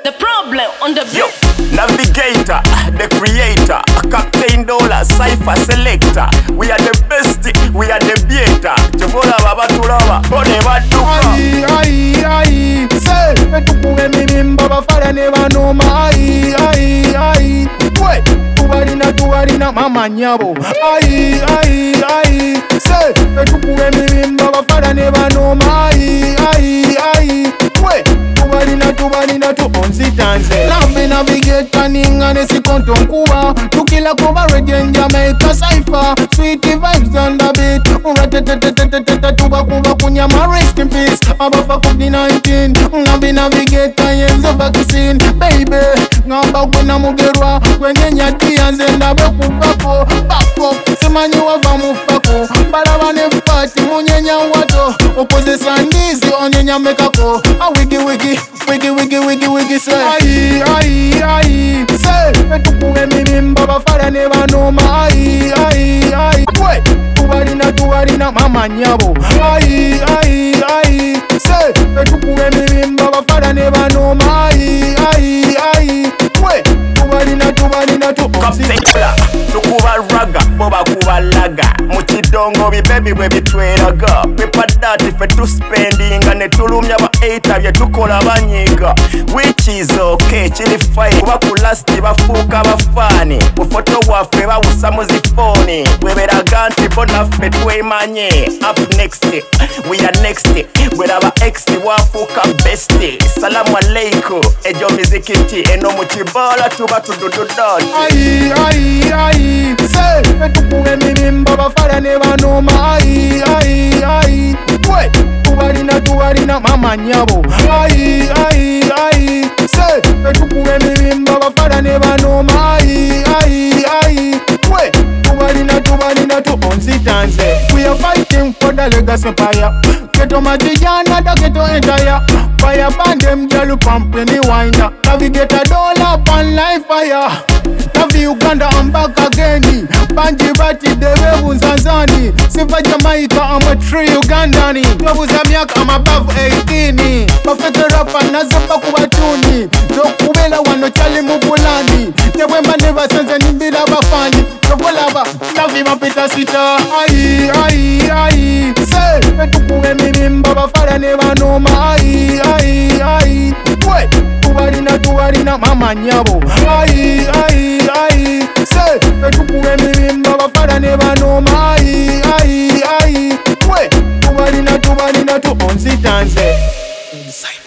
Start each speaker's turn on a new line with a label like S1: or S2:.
S1: The problem on the beat.
S2: Yo, navigator, the creator, Captain Dollar, Cypher selector. We are the best, we are the beater. Chokola baba tulaba, bone baduka.
S3: Ai, say, tukuwe mimimba bafala ne banoma. Ai, we, tuwarina mama nyabo. Ai, say, tukuwe mimimba bafala ne banoma. Ai, we, tuwarina tu onzitanze. Lambe navigator ninga nesikonto nkuwa. Tukila kuba reggae in Jamaica Cypher. Sweetie vibes on the beat. Tuba kuba kunyama rest in peace. Abafa COVID-19. Ngambi navigator yenzo vaccine. Baby, ngamba kuna mugerwa. Kwenye nyati yanze ndabe kufako. Bako, simanyi wava mufako. Balabane fati munyenya wato. Opoze sandizi onyenya mekako. Wiki say. Ai, say. Tukuwe mimimba bafala ne banoma. Ai, we, tuwarina mama nyabo. Ai, say. Tukuwe mimimba bafala ne banoma. Ai, we, tuwarina tu
S2: Captain Dollar, tukuba raga, boba kuba laga. Muchidongo bibebi bwe bitweraga. Pepa dati fe tu spendinga ne tulumya ba 8 bye tukola banyiga. Which is okay, chili fine. Kuba kulasti bafuka bafani. Ufoto waffe bawusa mu zifoni. Weberaga nti bona ffe twemanye. Up next, we are next. Bweraba ex wafuka best. Salamu aleikum, ejo mizikiti. Eno muchibala tuba tudududod.
S3: Ai, say, tukuwe mimimba bafala ne banoma. Ai, we, tuwarina mama nyabo. Ai, say, tukuwe mimimba bafala ne banoma. Ai, we, tuwarina tu onzitanze. We are fighting for the legacy empire. Ghetto Magiciana, the ghetto entire. Fire band them girl pump any winer. Navigator Dollar pan life fire. Navi Uganda I'm back again. Banji Bati Derebu Nzanzani. Siva Jamaica I'm a true Ugandani. Tobu Zamiak I'm above 18. Perfect rapper nazopa kubatuni. Dokubela wano chali mubulani. Newemba never sense nimbila bafani. Chokolaba Navi mapita sita. Ai, say, tukuwe mimimba bafala ne banoma. Ai, we, tuwarina mama nyabo. Ai, say, tukuwe mimimba bafala ne banoma. Ai, we, tuwarina tu onzitanze.